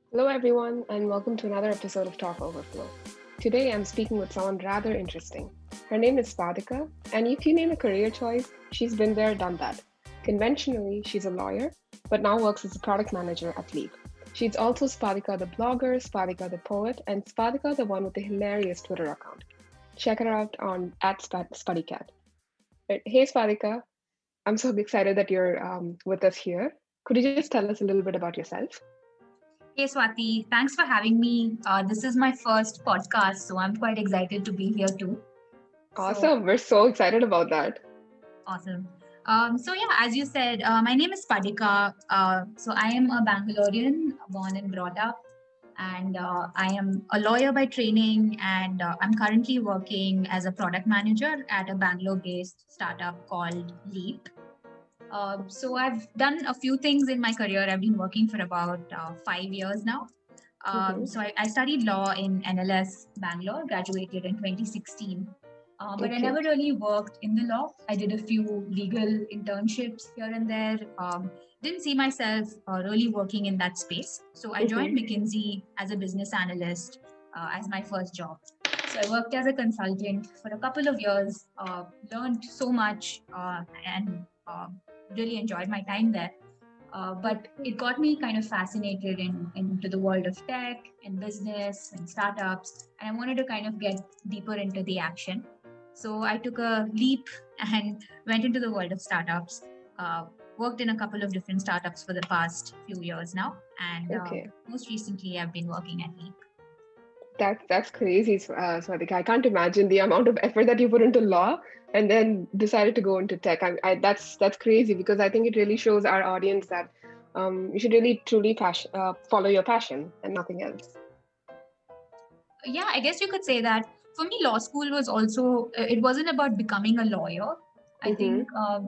Hello, everyone, and welcome to another episode of Talk Overflow. Today, I'm speaking with someone rather interesting. Her name is Spadika, and if you name a career choice, she's been there, done that. Conventionally, she's a lawyer, but now works as a product manager at Leap. She's also Spadika the blogger, Spadika the poet, and Spadika the one with the hilarious Twitter account. Check her out on @Spadicat. Hey, Spadika, I'm so excited that you're with us here. Could you just tell us a little bit about yourself? Hey Swati, thanks for having me. This is my first podcast, so I'm quite excited to be here too. So Awesome. We're so excited about that. awesome. As you said, my name is Padika. So I am a Bangalorean, born and brought up, and I am a lawyer by training, and I'm currently working as a product manager at a Bangalore-based startup called Leap. So I've done a few things in my career. I've been working for about 5 years now. I studied law in NLS Bangalore, graduated in 2016. But I Okay. never really worked in the law. I did a few legal internships here and there. Didn't see myself really working in that space. So I joined Mm-hmm. McKinsey as a business analyst as my first job. So I worked as a consultant for a couple of years, learned so much, and really enjoyed my time there. But Okay. it got me kind of fascinated into the world of tech and business and startups. And I wanted to kind of get deeper into the action. So I took a leap and went into the world of startups. Worked in a couple of different startups for the past few years now. And Okay. most recently, I've been working at Leap. That's crazy, Swadika. I can't imagine the amount of effort that you put into law and then decided to go into tech. That's crazy because I think it really shows our audience that you should really truly follow your passion and nothing else. Yeah, I guess you could say that. For me, law school was also, it wasn't about becoming a lawyer. I Mm-hmm. think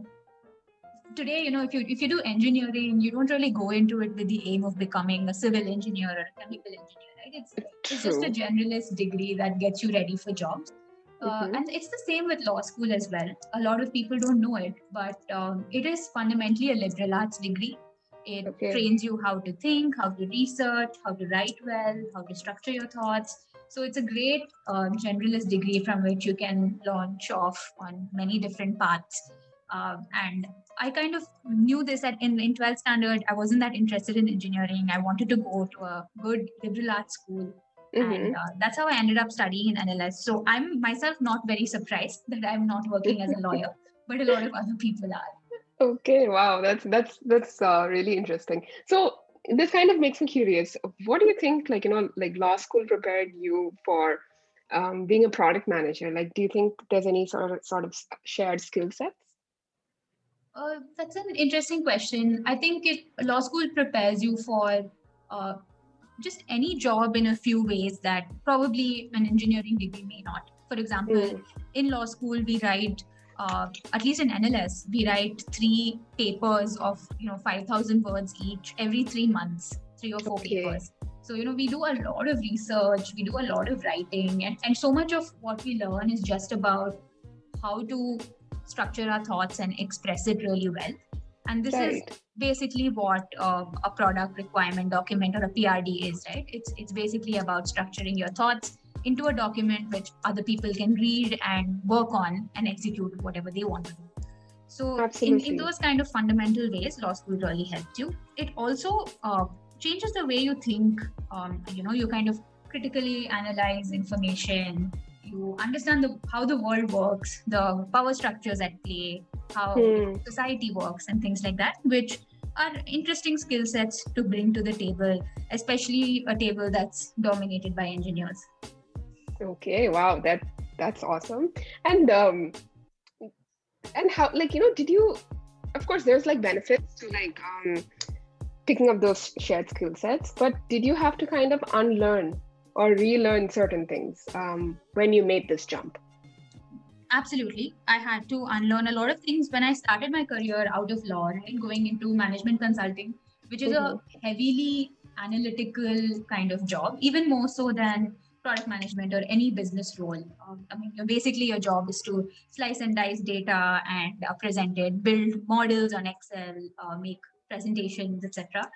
today, if you do engineering, you don't really go into it with the aim of becoming a civil engineer or a chemical engineer, right? It's just a True. generalist degree that gets you ready for jobs. Mm-hmm. And it's the same with law school as well. A lot of people don't know it, but it is fundamentally a liberal arts degree. It Okay. trains you how to think, how to research, how to write well, how to structure your thoughts. So it's a great generalist degree from which you can launch off on many different paths. And I kind of knew this that in 12th standard, I wasn't that interested in engineering. I wanted to go to a good liberal arts school. And Mm-hmm. that's how I ended up studying in NLS. So I'm myself not very surprised that I'm not working as a lawyer, but a lot of other people are. Okay. Wow. That's really interesting. So this kind of makes me curious. What do you think? Like law school prepared you for being a product manager. Like, do you think there's any sort of shared skill sets? That's an interesting question. I think law school prepares you for uh, just any job in a few ways that probably an engineering degree may not. For example, Mm, in law school, we write, at least in NLS, we write three papers of 5,000 words each every 3 months, 3 or 4 okay. papers. So we do a lot of research, we do a lot of writing, and so much of what we learn is just about how to structure our thoughts and express it really well. And this is Right. basically what a product requirement document or a PRD is, right? It's basically about structuring your thoughts into a document which other people can read and work on and execute whatever they want to do. So in Absolutely. those kind of fundamental ways, law school really helps you. It also changes the way you think. You kind of critically analyze information. You understand how the world works, the power structures at play, how Hmm. society works, and things like that, which are interesting skill sets to bring to the table, especially a table that's dominated by engineers. Okay. Wow. That's awesome. And how did you? Of course, there's like benefits to picking up those shared skill sets, but did you have to kind of unlearn or relearn certain things when you made this jump? Absolutely. I had to unlearn a lot of things when I started my career out of law, right? Going into management consulting, which is a Mm-hmm. heavily analytical kind of job, even more so than product management or any business role. Basically, your job is to slice and dice data and present it, build models on Excel, make presentations, etc.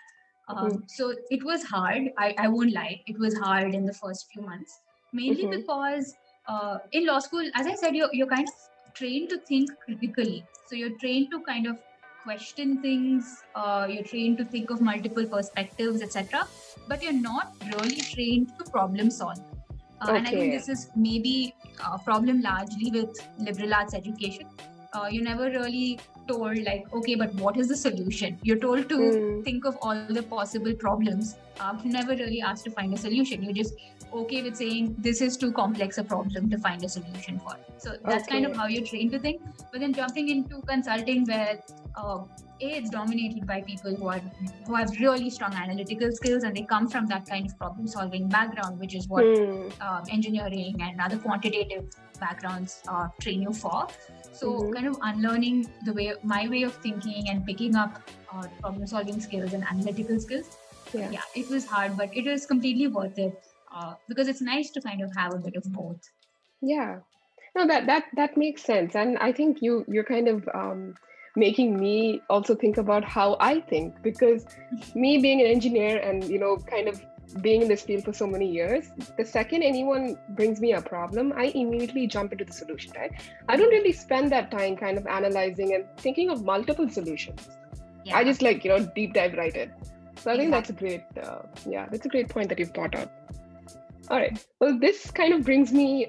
So it was hard. I won't lie. It was hard in the first few months, mainly Mm-hmm. because in law school, as I said, you're kind of trained to think critically. So you're trained to kind of question things. You're trained to think of multiple perspectives, etc. But you're not really trained to problem solve. And I think Okay. this is maybe a problem largely with liberal arts education. You're never really told like, okay, but what is the solution? You're told to think of all the possible problems. Never really asked to find a solution. You're just okay with saying this is too complex a problem to find a solution for. So that's kind of how you're trained to think. But then jumping into consulting where it's dominated by people who have really strong analytical skills, and they come from that kind of problem solving background, which is what engineering and other quantitative backgrounds train you for. So kind of unlearning my way of thinking and picking up problem solving skills and analytical skills. Yeah, it was hard, but it is completely worth it because it's nice to kind of have a bit of both. Yeah. No, that makes sense. And I think you're kind of making me also think about how I think, because me being an engineer and, kind of being in this field for so many years, the second anyone brings me a problem, I immediately jump into the solution, right? I don't really spend that time kind of analyzing and thinking of multiple solutions. Yeah. I just deep dive right in. So I think that's a great, that's a great point that you've brought up. All right. Well, this kind of brings me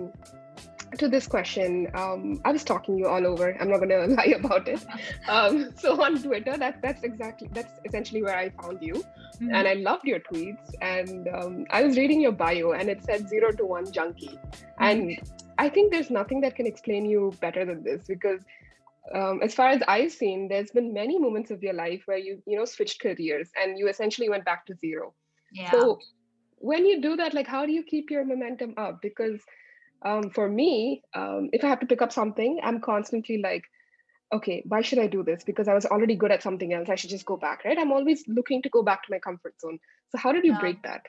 to this question. I was stalking you all over. I'm not going to lie about it. So on Twitter, that's essentially where I found you. Mm-hmm. And I loved your tweets. And I was reading your bio and it said 0 to 1 junkie. Mm-hmm. And I think there's nothing that can explain you better than this, because as far as I've seen, there's been many moments of your life where you switched careers and you essentially went back to zero. Yeah. So when you do that, how do you keep your momentum up? Because for me, if I have to pick up something, I'm constantly like, okay, why should I do this? Because I was already good at something else. I should just go back, right? I'm always looking to go back to my comfort zone. So how did you break that?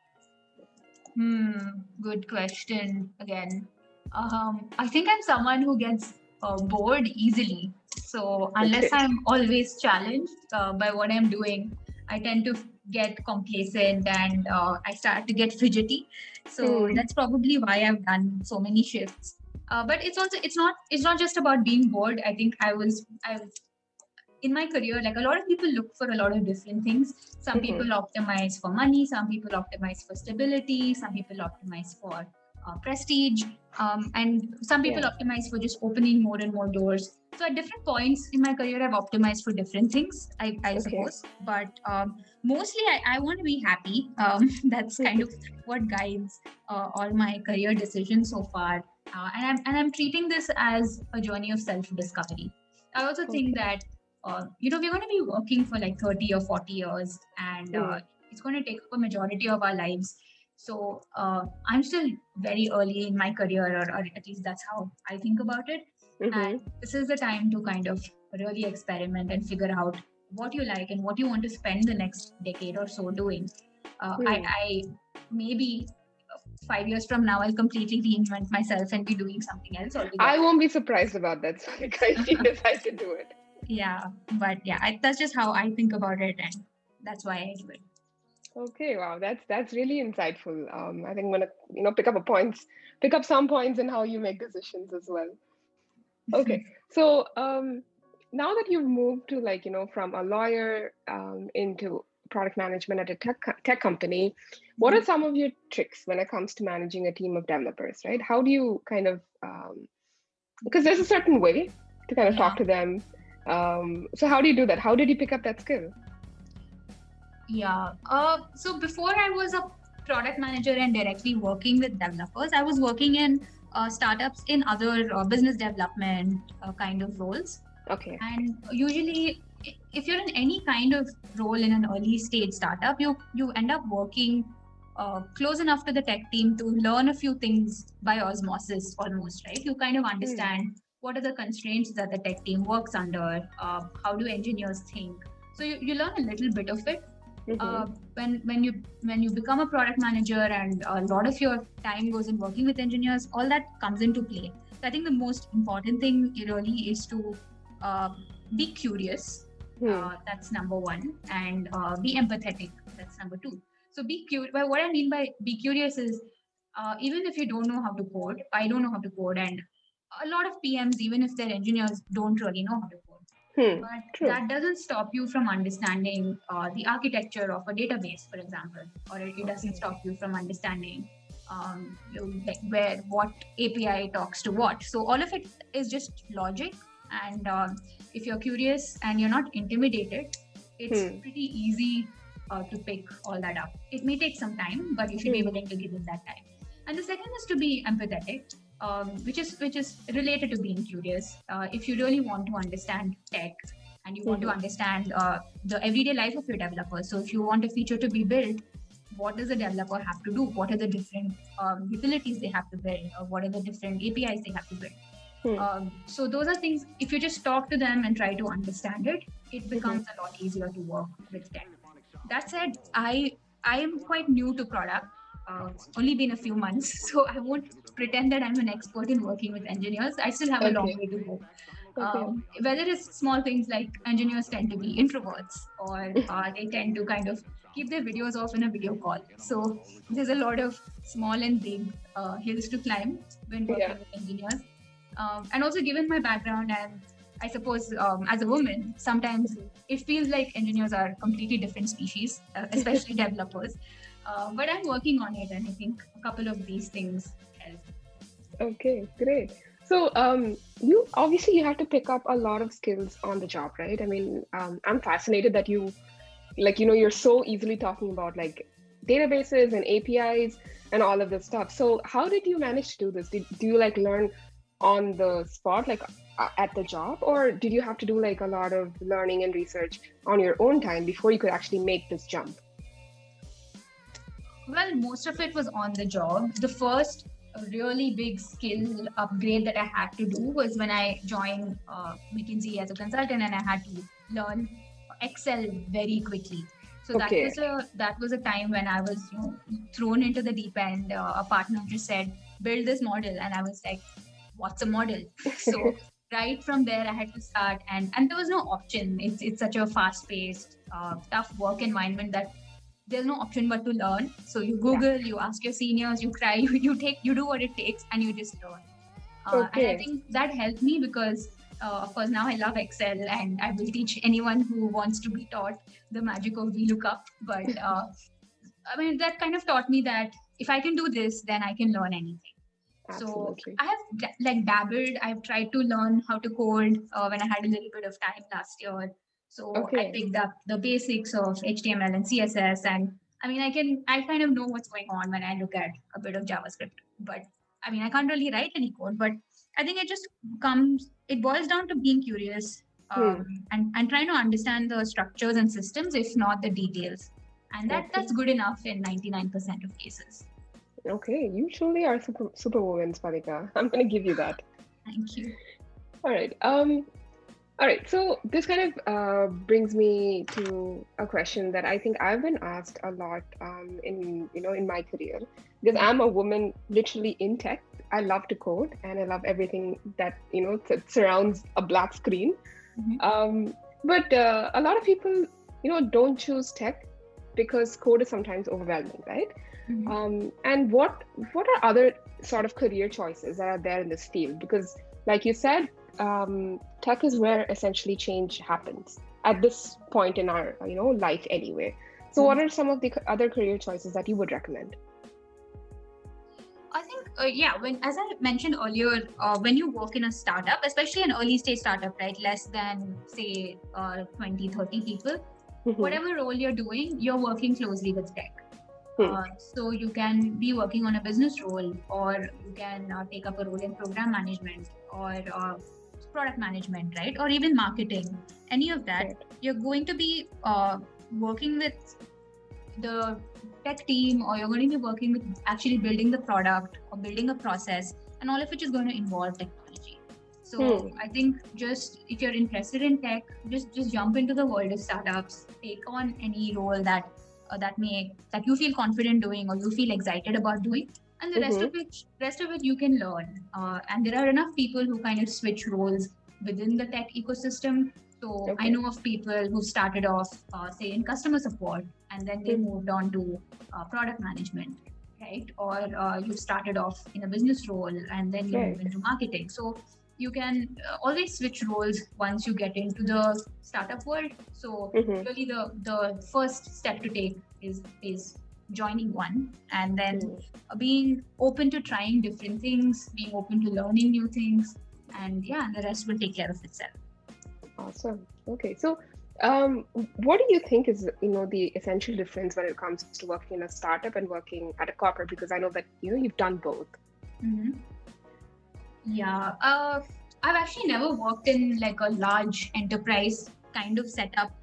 Good question again. I think I'm someone who gets bored easily. So unless I'm always challenged by what I'm doing, I tend to get complacent and I start to get fidgety. So that's probably why I've done so many shifts. But it's not just about being bored. I think I was in my career, a lot of people look for a lot of different things. Some people optimize for money, some people optimize for stability, some people optimize for prestige, and some people optimize for just opening more and more doors. So at different points in my career, I've optimized for different things, I suppose. But mostly, I want to be happy. That's kind of what guides all my career decisions so far. And I'm treating this as a journey of self-discovery. I also think that we're going to be working for 30 or 40 years, and it's going to take up a majority of our lives. So I'm still very early in my career, or at least that's how I think about it. And this is the time to kind of really experiment and figure out what you like and what you want to spend the next decade or so doing. I maybe 5 years from now, I'll completely reinvent myself and be doing something else altogether. I won't be surprised about that, Sadika, if you decide to do it. Yeah, but that's just how I think about it, and that's why I do it. Okay, wow, that's really insightful. I think I'm gonna pick up some points in how you make decisions as well. Okay, so now that you've moved to from a lawyer into product management at a tech company, what are some of your tricks when it comes to managing a team of developers, right? How do you kind of because there's a certain way to kind of talk to them. So how do you do that? How did you pick up that skill? Yeah. So before I was a product manager and directly working with developers, I was working in startups in other business development kind of roles. Okay. And usually, if you're in any kind of role in an early stage startup, you end up working close enough to the tech team to learn a few things by osmosis almost, right? You kind of understand what are the constraints that the tech team works under, how do engineers think. So you learn a little bit of it. When you become a product manager and a lot of your time goes in working with engineers, all that comes into play. So I think the most important thing really is to be curious That's number one. And be empathetic. That's number two. So be curious. What I mean by be curious is even if you don't know how to code, I don't know how to code, and a lot of PMs, even if they're engineers, don't really know how to code. But True. that doesn't stop you from understanding the architecture of a database, for example, or it doesn't stop you from understanding what API talks to what. So all of it is just logic. And if you're curious and you're not intimidated, it's pretty easy to pick all that up. It may take some time, but you should be willing to give it that time. And the second is to be empathetic, which is related to being curious. If you really want to understand tech and you want to understand the everyday life of your developer, so if you want a feature to be built, what does a developer have to do? What are the different utilities they have to build? Or what are the different APIs they have to build? So those are things, if you just talk to them and try to understand it, it becomes a lot easier to work with tech. That said, I am quite new to product. Only been a few months, so I won't pretend that I'm an expert in working with engineers. I still have a long way to go. Whether it's small things like engineers tend to be introverts, or they tend to kind of keep their videos off in a video call. So there's a lot of small and big hills to climb when working with engineers. And also, given my background, and I suppose as a woman, sometimes it feels like engineers are completely different species, especially developers. But I'm working on it, and I think a couple of these things help. Okay, great. So you have to pick up a lot of skills on the job, right? I mean, I'm fascinated that you're so easily talking about like databases and APIs and all of this stuff. So how did you manage to do this? Do you like learn on the spot, like at the job, or did you have to do like a lot of learning and research on your own time before you could actually make this jump? Well, most of it was on the job. The first really big skill upgrade that I had to do was when I joined McKinsey as a consultant, and I had to learn Excel very quickly. So that was a time when I was thrown into the deep end. A partner just said, build this model, and I was like, what's a model? So right from there I had to start, and there was no option. It's such a fast-paced, tough work environment that there's no option but to learn. So you Google, you ask your seniors, you cry, you do what it takes, and you just learn. And I think that helped me because, of course, now I love Excel, and I will teach anyone who wants to be taught the magic of VLOOKUP. But I mean, that kind of taught me that if I can do this, then I can learn anything. Absolutely. So I have dabbled. I've tried to learn how to code when I had a little bit of time last year. So I picked up the basics of HTML and CSS, and I mean, I kind of know what's going on when I look at a bit of JavaScript. But I mean, I can't really write any code, but I think it boils down to being curious and trying to understand the structures and systems, if not the details. And that's good enough in 99% of cases. Okay, you truly are superwoman, Spadika. I'm going to give you that. Thank you. All right. All right. So this kind of brings me to a question that I think I've been asked a lot in my career, because I'm a woman literally in tech. I love to code, and I love everything that surrounds a black screen. But a lot of people don't choose tech because code is sometimes overwhelming, right? And what are other sort of career choices that are there in this field? Because like you said, tech is where essentially change happens at this point in our life anyway. So what are some of the other career choices that you would recommend? I think as I mentioned earlier, when you work in a startup, especially an early stage startup, right, less than say 20-30 people, whatever role you're doing, you're working closely with tech. So you can be working on a business role, or you can take up a role in program management or product management, right? Or even marketing, any of that. Right. You're going to be working with the tech team, or you're going to be working with actually building the product or building a process, and all of which is going to involve technology. So I think just if you're interested in tech, just jump into the world of startups, take on any role that you feel confident doing or you feel excited about doing, and the rest of it you can learn. And there are enough people who kind of switch roles within the tech ecosystem. So I know of people who started off, say, in customer support, and then they moved on to product management, right? Or you started off in a business role, and then you move into marketing. So you can always switch roles once you get into the startup world. So really, the first step to take is joining one, and then being open to trying different things, being open to learning new things, and the rest will take care of itself. Awesome. Okay. So, what do you think is, the essential difference when it comes to working in a startup and working at a corporate? Because I know that, you've done both. Mm-hmm. Yeah. I've actually never worked in like a large enterprise kind of setup.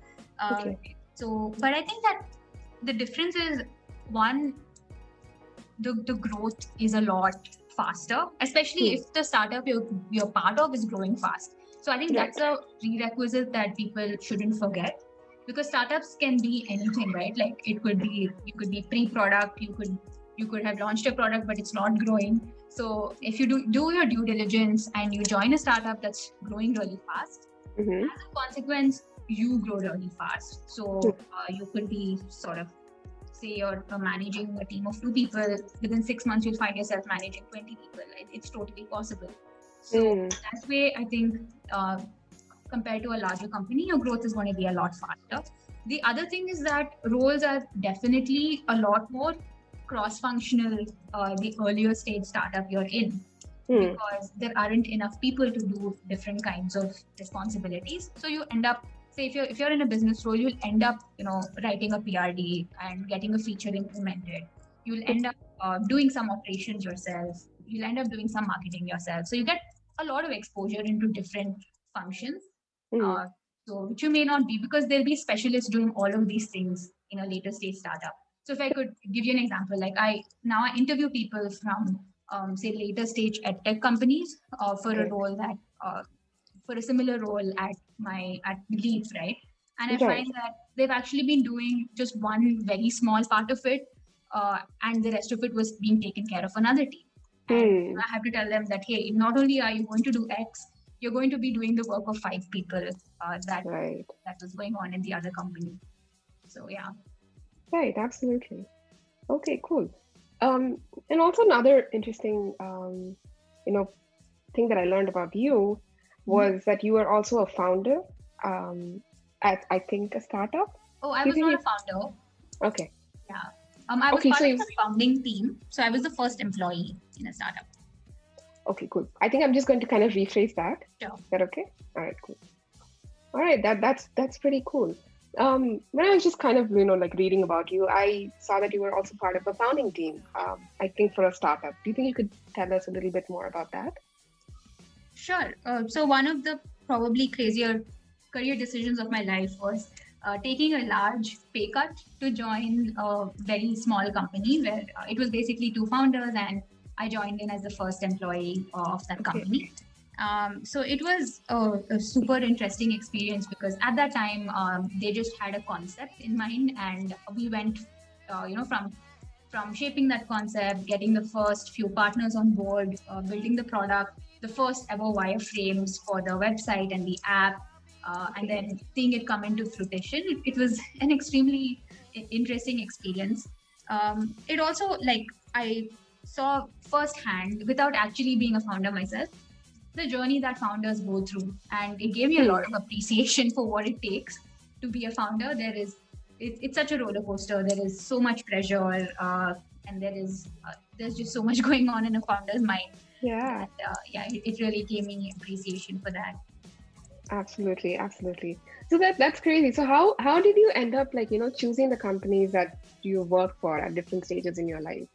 So, but I think that the difference is, one, the growth is a lot faster, especially if the startup you're part of is growing fast. So I think that's a prerequisite that people shouldn't forget, because startups can be anything, right? Like you could be pre-product, you could have launched a product, but it's not growing. So if you do your due diligence and you join a startup that's growing really fast, as a consequence, you grow really fast. So you could be sort of, say you're managing a team of 2 people, within 6 months you'll find yourself managing 20 people. It's totally possible. So that way, I think compared to a larger company, your growth is going to be a lot faster. The other thing is that roles are definitely a lot more cross-functional the earlier stage startup you're in, because there aren't enough people to do different kinds of responsibilities. So you end up, say if you're in a business role, you'll end up writing a PRD and getting a feature implemented. You'll end up doing some operations yourself. You'll end up doing some marketing yourself. So you get a lot of exposure into different functions. So which you may not be, because there'll be specialists doing all of these things in a later stage startup. So if I could give you an example, like I interview people from say later stage edtech companies for a role that for a similar role at Leap, right? And I find that they've actually been doing just one very small part of it, and the rest of it was being taken care of another team. And I have to tell them that, hey, not only are you going to do X, you're going to be doing the work of 5 people that was going on in the other company. So yeah. Right, absolutely. Okay, cool. And also another interesting, thing that I learned about you was that you were also a founder at, I think, a startup. Oh, I was not a founder. Okay. Yeah. I was part of the founding team. So I was the first employee in a startup. Okay, cool. I think I'm just going to kind of rephrase that. Sure. Is that okay? All right, cool. All right, that's pretty cool. When I was just kind of, reading about you, I saw that you were also part of a founding team, I think for a startup. Do you think you could tell us a little bit more about that? Sure. So one of the probably crazier career decisions of my life was taking a large pay cut to join a very small company where it was basically 2 founders, and I joined in as the first employee of that company. So it was a super interesting experience, because at that time they just had a concept in mind, and we went from shaping that concept, getting the first few partners on board, building the product, the first ever wireframes for the website and the app, and then seeing it come into fruition. It was an extremely interesting experience. It also, I saw firsthand, without actually being a founder myself, the journey that founders go through, and it gave me a lot of appreciation for what it takes to be a founder. It's such a roller coaster. There is so much pressure, and there's just so much going on in a founder's mind. Yeah. It really gave me appreciation for that. Absolutely. So that's crazy. So how did you end up choosing the companies that you work for at different stages in your life?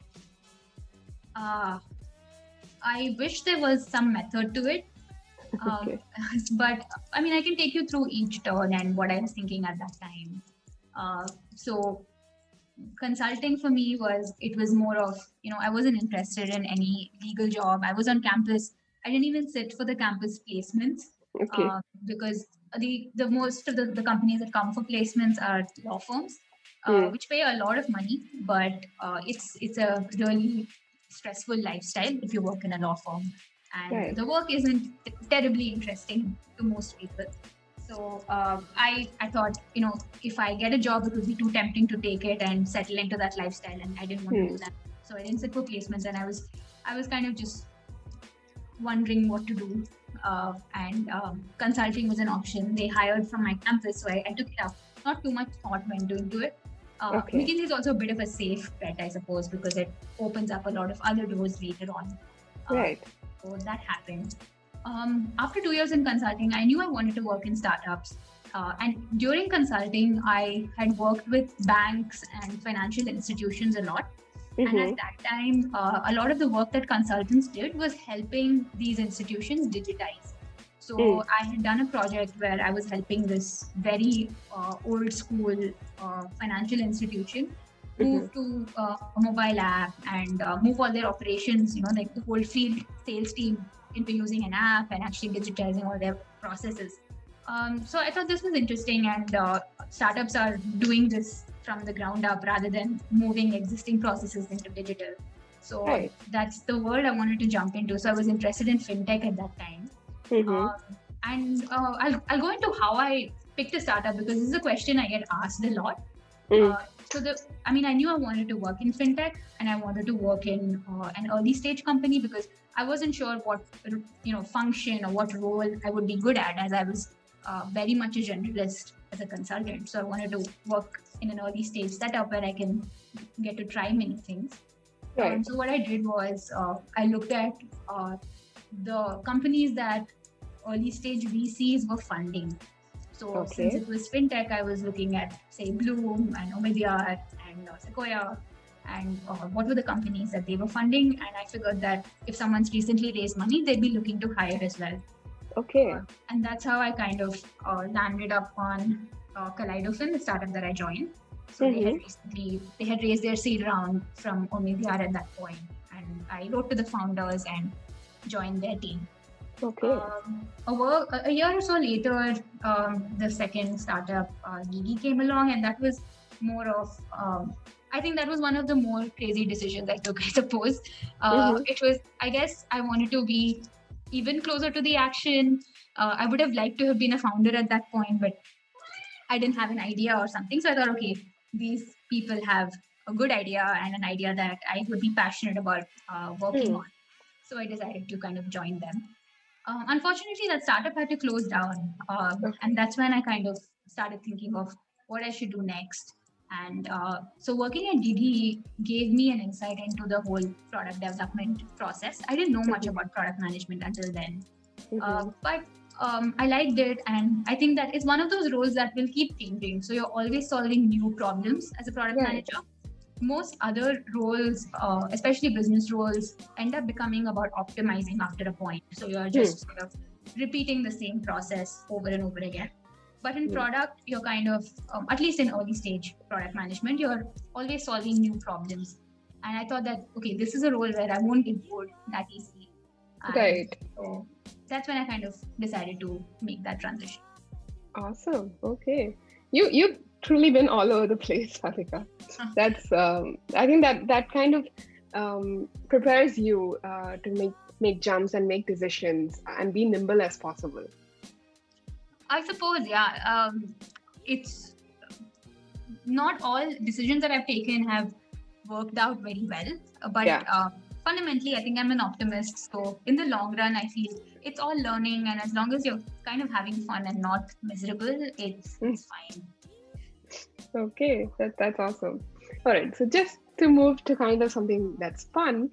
I wish there was some method to it. But I mean, I can take you through each turn and what I was thinking at that time. So consulting for me was more of, I wasn't interested in any legal job. I was on campus. I didn't even sit for the campus placements because the most of the companies that come for placements are law firms, which pay a lot of money, but it's a really stressful lifestyle if you work in a law firm, and the work isn't terribly interesting to most people. So I thought, if I get a job, it would be too tempting to take it and settle into that lifestyle, and I didn't want to do that. So I didn't sit for placements, and I was kind of just wondering what to do. And consulting was an option. They hired from my campus, so I took it up. Not too much thought went into it. McKinsey is also a bit of a safe bet, I suppose, because it opens up a lot of other doors later on. Right. So that happened. After 2 years in consulting, I knew I wanted to work in startups. And during consulting, I had worked with banks and financial institutions a lot. And at that time, a lot of the work that consultants did was helping these institutions digitize. So I had done a project where I was helping this very old school financial institution move to a mobile app and move all their operations, like the whole field sales team into using an app and actually digitizing all their processes. So I thought this was interesting, and startups are doing this from the ground up rather than moving existing processes into digital. So that's the world I wanted to jump into. So I was interested in fintech at that time. And I'll go into how I picked a startup, because this is a question I get asked a lot. I knew I wanted to work in fintech, and I wanted to work in an early stage company, because I wasn't sure what function or what role I would be good at, as I was very much a generalist as a consultant. So I wanted to work in an early stage setup where I can get to try many things. So what I did was I looked at the companies that early stage VCs were funding. So since it was fintech, I was looking at, say, Bloom and Omidyar and Sequoia, and what were the companies that they were funding. And I figured that if someone's recently raised money, they'd be looking to hire as well. And that's how I kind of landed up on Kaleidofin, the startup that I joined. So they had raised their seed round from Omidyar at that point, and I wrote to the founders and joined their team. A year or so later, the second startup, Gigi, came along, and that was more of, I think that was one of the more crazy decisions I took, I suppose. It was, I guess, I wanted to be even closer to the action. I would have liked to have been a founder at that point, but I didn't have an idea or something. So I thought, okay, these people have a good idea and an idea that I would be passionate about working on. So I decided to kind of join them. Unfortunately, that startup had to close down. And that's when I kind of started thinking of what I should do next. And so working at Gigi gave me an insight into the whole product development process. I didn't know much about product management until then. But I liked it. And I think that it's one of those roles that will keep changing. So you're always solving new problems as a product manager. Most other roles, especially business roles, end up becoming about optimizing after a point. So you're just sort of repeating the same process over and over again. But in product, you're kind of, at least in early stage product management, you're always solving new problems. And I thought that, okay, this is a role where I won't get bored that easily. So that's when I kind of decided to make that transition. Awesome. Okay. You've truly been all over the place, Radhika. That's I think that kind of prepares you to make jumps and make decisions and be nimble as possible. I suppose, yeah. It's not all decisions that I've taken have worked out very well, but fundamentally, I think I'm an optimist. So in the long run, I feel it's all learning, and as long as you're kind of having fun and not miserable, it's fine. Okay, that's awesome. All right, so just to move to kind of something that's fun.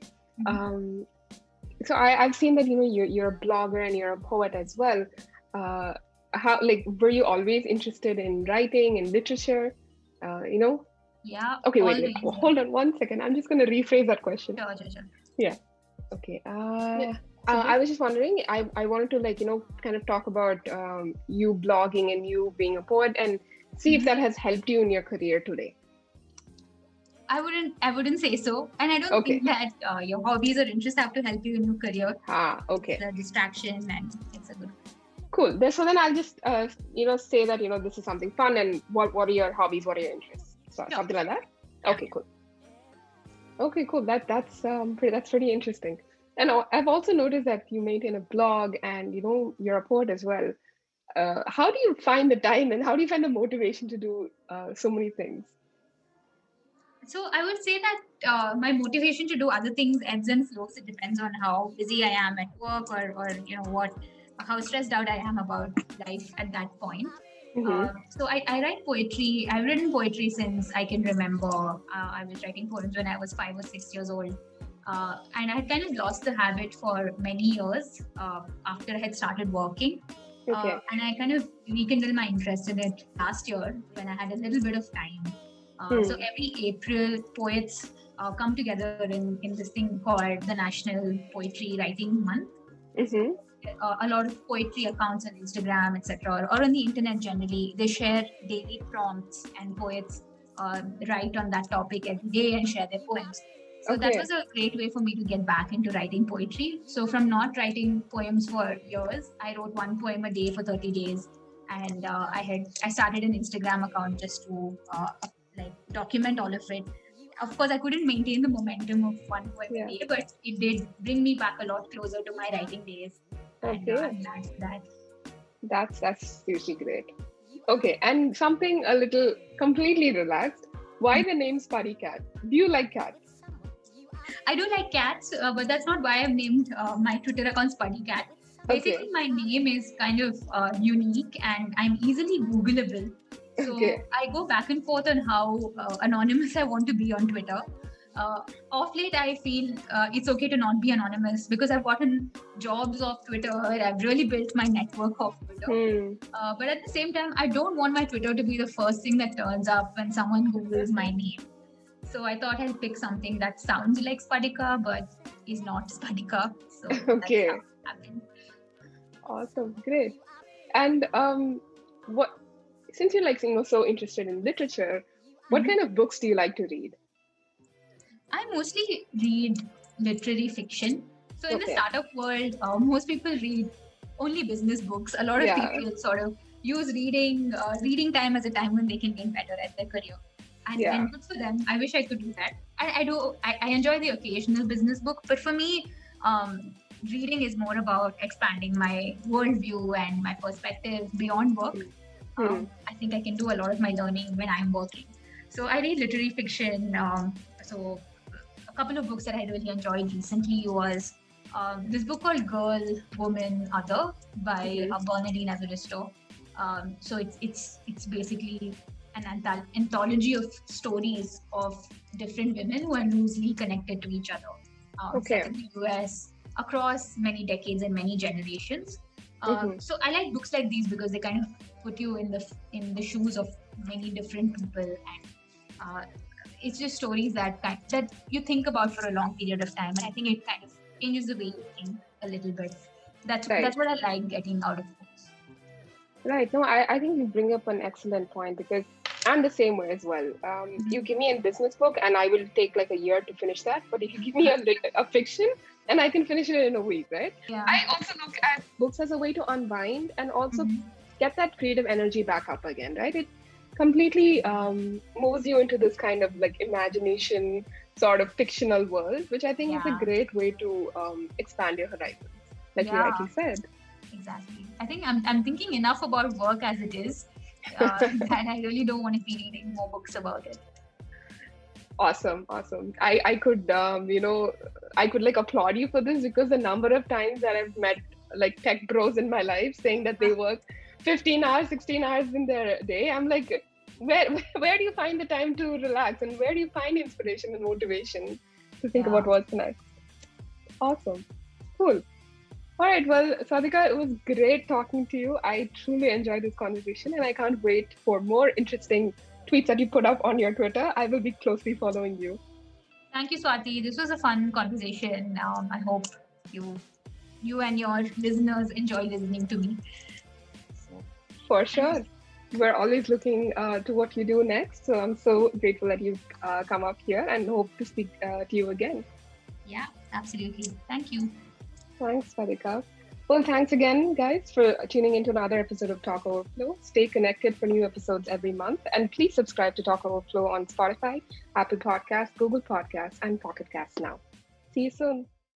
So I've seen that you're a blogger and you're a poet as well. How, like, were you always interested in writing and literature? Yeah. Okay, wait. Hold on 1 second. I'm just going to rephrase that question. Sure. Yeah. Okay. I was just wondering. I wanted to kind of talk about you blogging and you being a poet and see if that has helped you in your career today. I wouldn't say so, and I don't think that your hobbies or interests have to help you in your career. Okay. It's a distraction, and it's a good. Cool. So then I'll just say that this is something fun, and what are your hobbies? What are your interests? So something like that. Okay, cool. Okay, cool. That's pretty interesting. And I've also noticed that you maintain a blog, and you're a poet as well. How do you find the time and how do you find the motivation to do so many things? So I would say that my motivation to do other things ebbs and flows. It depends on how busy I am at work, or how stressed out I am about life at that point. Mm-hmm. So I write poetry. I've written poetry since I can remember. I was writing poems when I was 5 or 6 years old. And I had kind of lost the habit for many years after I had started working. Okay. And I kind of rekindled my interest in it last year when I had a little bit of time. So every April, poets come together in this thing called the National Poetry Writing Month. Mm-hmm. A lot of poetry accounts on Instagram, etc., or on the internet generally, they share daily prompts, and poets write on that topic every day and share their poems. So that was a great way for me to get back into writing poetry. So from not writing poems for years, I wrote one poem a day for 30 days. And I started an Instagram account just to document all of it. Of course, I couldn't maintain the momentum of one poem a day, but it did bring me back a lot closer to my writing days. And that's seriously great. Okay, and something a little completely relaxed. Why the name Spuddy Cat? Do you like cats? I do like cats, but that's not why I've named my Twitter account Spuddy Cat. Basically, my name is kind of unique and I'm easily Googleable. So I go back and forth on how anonymous I want to be on Twitter. Off late, I feel it's okay to not be anonymous because I've gotten jobs off Twitter. I've really built my network off Twitter. But at the same time, I don't want my Twitter to be the first thing that turns up when someone Googles my name. So I thought I'll pick something that sounds like Spadika, but is not Spadika. So that's how it happened. Awesome, great. And since you're so interested in literature, what kind of books do you like to read? I mostly read literary fiction. So in the startup world, most people read only business books. A lot of people sort of use reading time as a time when they can get better at their career. And good for them. I wish I could do that. I enjoy the occasional business book, but for me, reading is more about expanding my worldview and my perspective beyond work. I think I can do a lot of my learning when I'm working. So I read literary fiction. So a couple of books that I really enjoyed recently was this book called Girl, Woman, Other by Bernardine Evaristo. So it's basically an anthology of stories of different women who are loosely connected to each other. Set in the US across many decades and many generations. So I like books like these because they kind of put you in the shoes of many different people, and it's just stories that you think about for a long period of time, and I think it kind of changes the way you think a little bit. That's what I like getting out of books. Right. No, I think you bring up an excellent point because I'm the same way as well. You give me a business book and I will take like a year to finish that. But if you give me a fiction, and I can finish it in a week, right? Yeah. I also look at books as a way to unwind and also get that creative energy back up again, right? It completely moves you into this kind of like imagination sort of fictional world, which I think is a great way to expand your horizons, like you rightly said. Exactly. I think I'm thinking enough about work as it is that I really don't want to be reading more books about it. Awesome. I could I could like applaud you for this because the number of times that I've met like tech bros in my life saying that they work 15 hours, 16 hours in their day, I'm like, where do you find the time to relax, and where do you find inspiration and motivation to think about what's next? Awesome. Cool. All right. Well, Sadhika, it was great talking to you. I truly enjoyed this conversation and I can't wait for more interesting tweets that you put up on your Twitter. I will be closely following you. Thank you, Swati. This was a fun conversation. I hope you and your listeners enjoy listening to me. For sure. We're always looking to what you do next. So I'm so grateful that you've come up here and hope to speak to you again. Yeah, absolutely. Thank you. Thanks, Sadhika. Well, thanks again, guys, for tuning into another episode of Talk Overflow. Stay connected for new episodes every month. And please subscribe to Talk Overflow on Spotify, Apple Podcasts, Google Podcasts, and Pocket Casts now. See you soon.